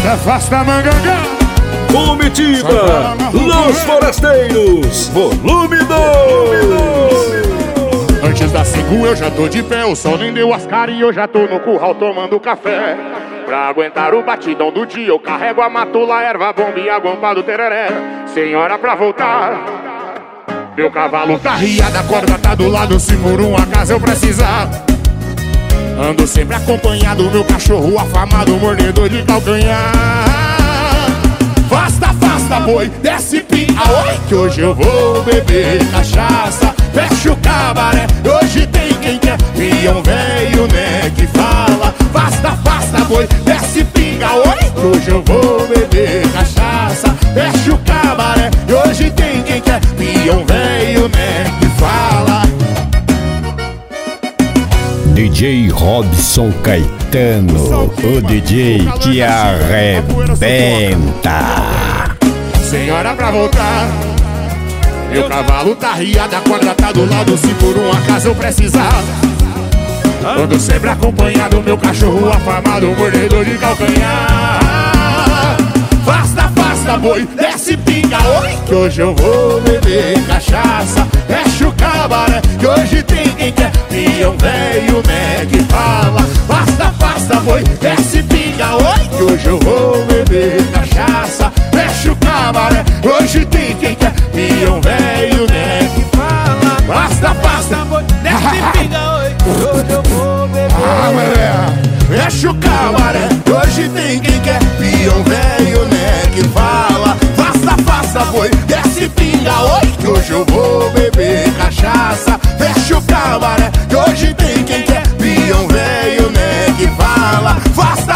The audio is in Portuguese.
afasta mangangá. Comitiva Los Forasteiros, volume 2. Antes das 5 eu já tô de pé, o sol nem deu as caras e eu já tô no curral tomando café. Pra aguentar o batidão do dia eu carrego a matula, erva bomba e a guampa do tereré. Senhora pra voltar, meu cavalo tá riado, a corda tá do lado, se por um acaso eu precisar. Ando sempre acompanhado, meu cachorro afamado, mordedor de calcanhar. Afasta, afasta, boi, desce pinga, oi, que hoje eu vou beber cachaça. Fecha o cabaré, hoje tem quem quer, peão velho, né, que fala. Afasta, afasta, boi, desce pinga, oi, que hoje eu vou beber cachaça. Fecha o cabaré, hoje tem quem quer, peão velho, né, que fala. DJ Robson Caetano, o DJ que arrebenta. Senhora pra voltar, meu cavalo tá riado, a corda tá do lado, se por um acaso eu precisar. Ando sempre acompanhado, meu cachorro afamado, mordedor de calcanhar. Afasta, afasta, boi, desce pinga, oi, que hoje eu vou beber cachaça. Fecha o cabaré, que hoje tem quem quer, peão velho, né, que fala. Afasta, afasta, boi, desce pinga, oi, que hoje eu vou beber cachaça. Fecha o cabaré, hoje tem quem quer, peão velho, né, que fala. Afasta, afasta, boi, desce pinga, oi, que hoje eu vou beber. Fecha o cabaré, hoje tem quem quer, peão velho, né, que fala. Afasta, afasta, boi, desce pinga, oi, que hoje eu vou beber cachaça. Fecha o cabaré, que hoje tem quem quer, peão velho, né, que fala. Afasta,